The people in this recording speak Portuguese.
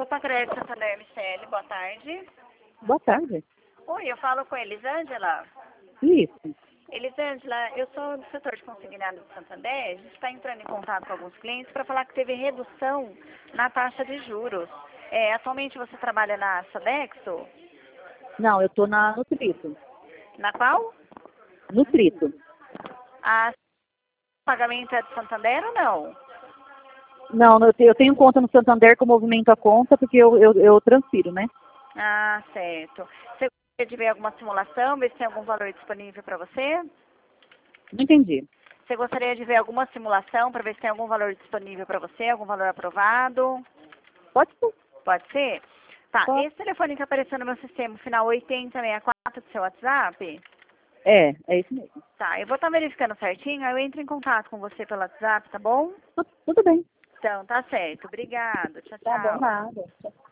Opa, Crédito Santander MCL, boa tarde. Boa tarde. Oi, eu falo com a Elisângela. Isso. Elisângela, eu sou do setor de consignado de Santander. A gente está entrando em contato com alguns clientes para falar que teve redução na taxa de juros. Atualmente você trabalha na Sodexo? Não, eu tô no Trito. Na qual? No Trito. A pagamento é de Santander ou não? Não, eu tenho conta no Santander que eu movimento a conta porque eu transfiro, né? Ah, certo. Você gostaria de ver alguma simulação, ver se tem algum valor disponível para você? Não entendi. Você gostaria de ver alguma simulação para ver se tem algum valor disponível para você, algum valor aprovado? Pode ser. Pode ser? Tá, Pode. esse telefone que apareceu no meu sistema, final 8064 do seu WhatsApp? É isso mesmo. Tá, eu vou estar verificando certinho, aí eu entro em contato com você pelo WhatsApp, tá bom? Tudo bem. Então, tá certo. Obrigado. Tchau, Tá bom, tchau. nada.